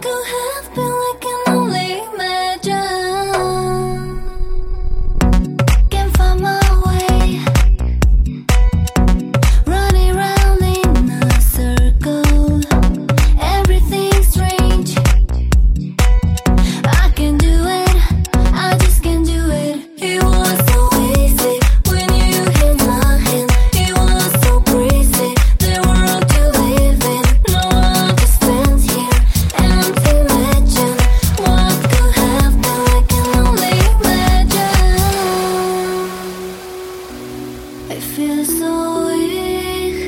could have been, I can only imagine. Can't find my way, running round in a circle. Everything's strange. I can do it, I just can't do it. It was so easy when you held my hand. It was so crazy, the world to live in. No one to stand here and imagine what could have been. I can only imagine. I feel so weak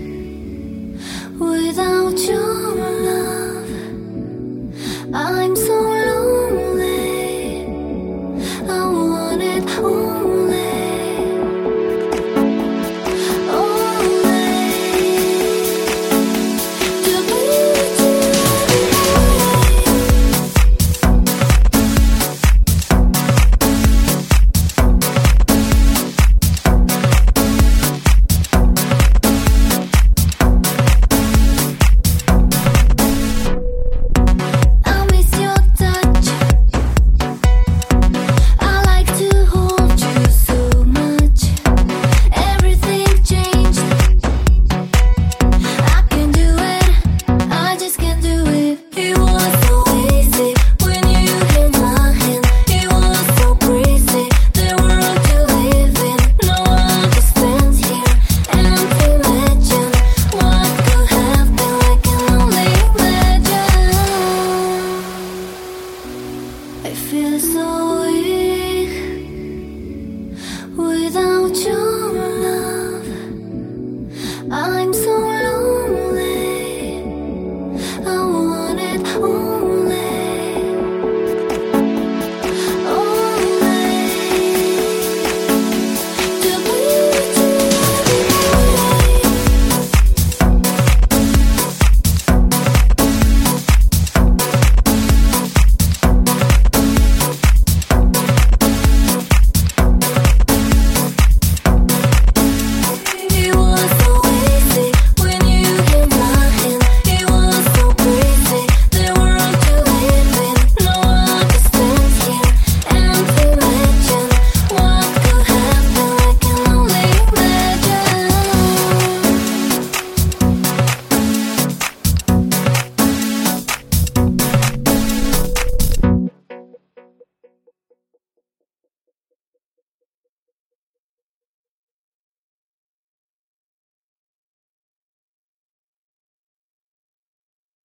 without your love. I'm so lonely. I want it only, only to be with you I miss your touch. I like to hold you so much. Everything changed. I can do it, I just can't do it. It was so easy when you held my hand. It was so crazy, the world to live in. No one to stand here and imagine what could have been. I can only imagine. I feel so